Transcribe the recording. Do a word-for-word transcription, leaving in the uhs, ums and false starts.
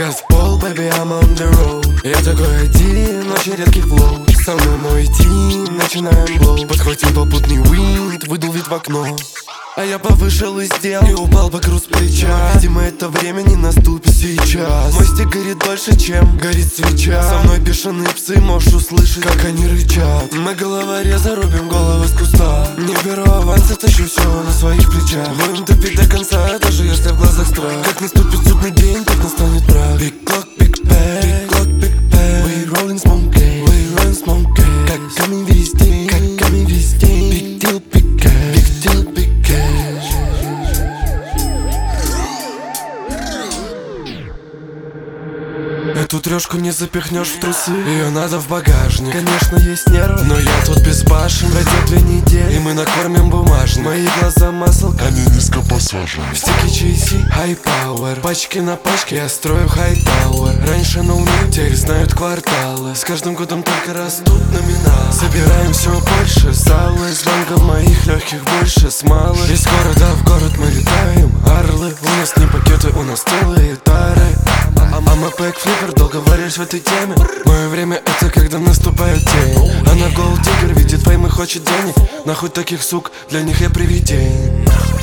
Газ в пол, baby, I'm on the road. Я такой один, очень редкий флоу. Со мной мой тим, начинаем блоу. Подхватил попутный винт, выдул вид в окно. А я повышал и сделал, и упал по груз плеча. Видимо, это время не наступит сейчас. Мой стик горит больше, чем горит свеча. Со мной бешеные псы, можешь услышать, как они рычат. Мы головорезы, рубим головы с куста. Не беру аванс, тащу все на своих плечах. Будем топить до конца, даже если в глазах страх. Как наступит судный день, так настанет прах. Big clock, big bang, big clock, big bang. We rolling smoke game, we rolling smoke game. Как камень везде, как камень везде. Big deal, big cash, big deal, big Эту трешку не запихнешь в трусы, ее надо в багажник. Конечно, есть нервы, но я тут безбашен. Пройдет две недели, и мы накормим бумажник. Мои глаза маслка, они низко посажены. в стике чейси, high power. Пачки на пачке, я строю high tower. Раньше на уме, теперь знают кварталы. С каждым годом только растут номиналы. Собираем все больше залы. Из банков моих легких больше смалы. Из города в город мы летаем, орлы. У нас не пакеты, у нас целые тары. А мы бэкфлипер, долго варишь в этой теме. Мое время это когда наступает тень. Она голд диггер, видит фейм и хочет денег. Нахуй таких сук, для них я привидение.